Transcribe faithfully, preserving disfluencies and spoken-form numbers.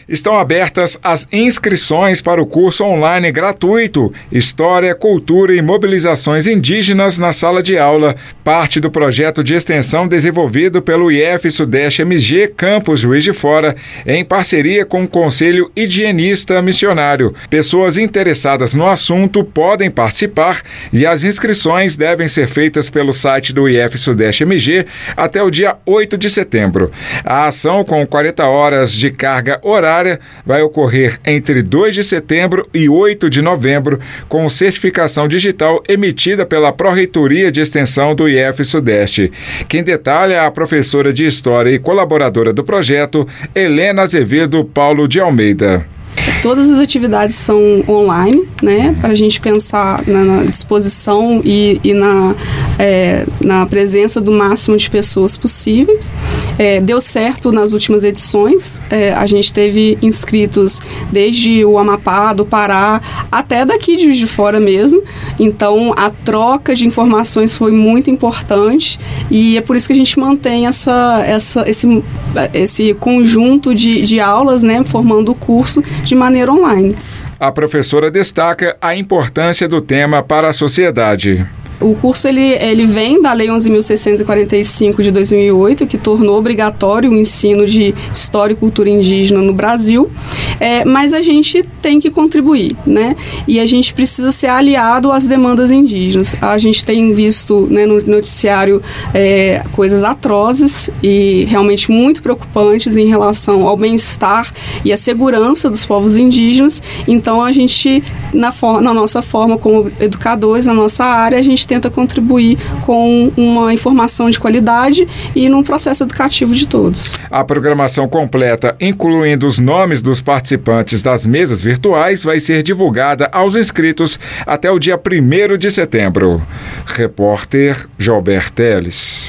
Estão abertas as inscrições para o curso online gratuito História, Cultura e Mobilizações Indígenas na Sala de Aula, parte do projeto de extensão desenvolvido pelo I F Sudeste M G Campus Juiz de Fora, em parceria com o Conselho Higienista Missionário. Pessoas interessadas no assunto podem participar e as inscrições devem ser feitas pelo site do I F Sudeste M G até o dia oito de setembro. A ação, com quarenta horas de carga horária, vai ocorrer entre dois de setembro e oito de novembro, com certificação digital emitida pela Pró-Reitoria de Extensão do I F Sudeste. Quem detalha é a professora de História e colaboradora do projeto, Helena Azevedo Paulo de Almeida. Todas as atividades são online, né, para a gente pensar na, na disposição e, e na, é, na presença do máximo de pessoas possíveis. É, deu certo nas últimas edições, é, a gente teve inscritos desde o Amapá, do Pará, até daqui de Juiz de Fora mesmo. Então, a troca de informações foi muito importante e é por isso que a gente mantém essa, essa, esse, esse conjunto de, de aulas, né, formando o curso de maneira online. A professora destaca a importância do tema para a sociedade. O curso ele, ele vem da Lei onze mil seiscentos e quarenta e cinco de dois mil e oito, que tornou obrigatório o ensino de história e cultura indígena no Brasil, é, mas a gente tem que contribuir, né? E a gente precisa ser aliado às demandas indígenas. A gente tem visto, né, no noticiário é, coisas atrozes e realmente muito preocupantes em relação ao bem-estar e à segurança dos povos indígenas. Então, a gente, na, for- na nossa forma como educadores, na nossa área, a gente tenta contribuir com uma informação de qualidade e num processo educativo de todos. A programação completa, incluindo os nomes dos participantes das mesas virtuais, vai ser divulgada aos inscritos até o dia primeiro de setembro. Repórter Joelber Teles.